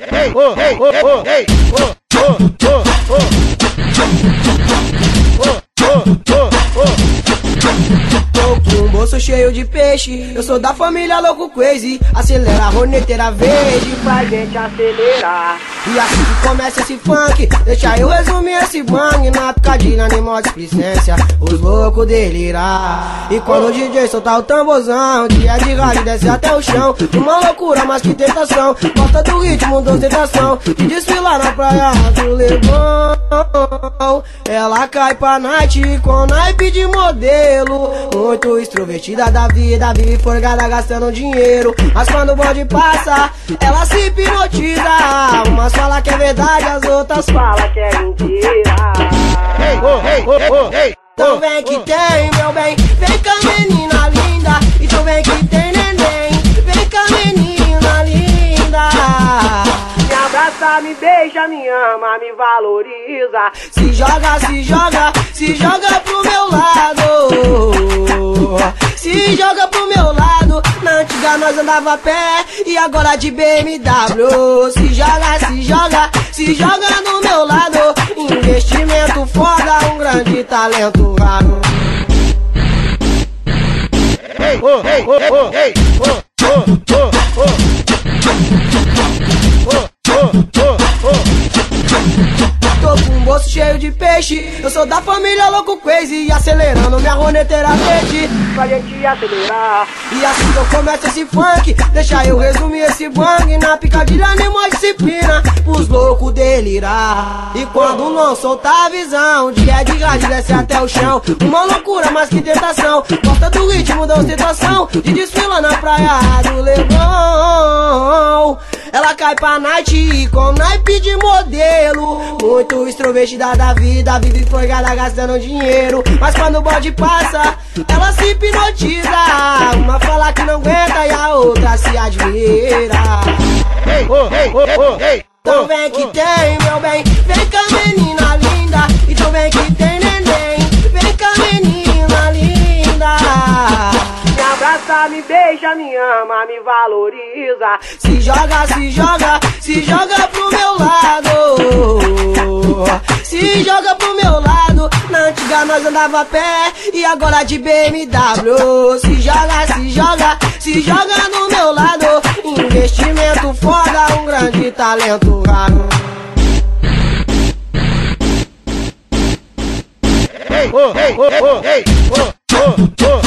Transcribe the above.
Com um bolso cheio de peixe, eu sou da família Louco Crazy. Acelera a roneteira verde pra gente acelerar. E assim que começa esse funk, deixa eu resumir esse bang. Na picadilha, animal de displicência, os loucos delirar. E quando o DJ soltar o tamborzão, dia de rally desce até o chão. Uma loucura, mas que tentação, gosta do ritmo da ostentação. E desfilar na praia do Leblon. Ela cai pra night com naipe de modelo. Muito extrovertida da vida, vive forgada gastando dinheiro. Mas quando o bonde passa, ela se hipnotiza. Umas fala que é verdade, as outras fala que é mentira. Então vem que tem, meu bem, vem com a menina linda. Então vem que tem neném, vem com a menina linda. Me abraça, me beija, me ama, me valoriza. Se joga, se joga, se joga pro meu lado. Se joga pro meu lado. Na antiga nós andava a pé e agora de BMW. Se joga, se joga, se joga no meu lado. Investimento foda, um grande talento raro. Tô com um bolso cheio de peixe, eu sou da família Louco Crazy. Acelerando minha roneteira verde pra gente acelerar. E assim que eu começo esse funk, deixa eu resumir esse bang. Na picadilha, animal disciplina, pros loucos delirar. E quando não soltar a visão, de é de rádio desce até o chão. Uma loucura, mas que tentação, gosta do ritmo da ostentação. De desfila na praia do Leblon. Ela cai pra night com naipe de modelo. Muito extrovertida da vida, vive forgada gastando dinheiro. Mas quando o bode passa, ela se hipnotiza. Uma fala que não aguenta e a outra se admira. Então vem que tem, meu bem, vem com a menina linda. Então vem que tem neném, vem com a menina linda. Me abraça, me beija, me ama, me valoriza. Se joga, se joga, se joga pro meu lado. Se joga pro meu lado. Na antiga nós andava a pé e agora de BMW. Se joga, se joga, se joga no meu lado. Investimento foda, um grande talento raro. Hey, oh, hey, oh, hey, oh, oh, oh.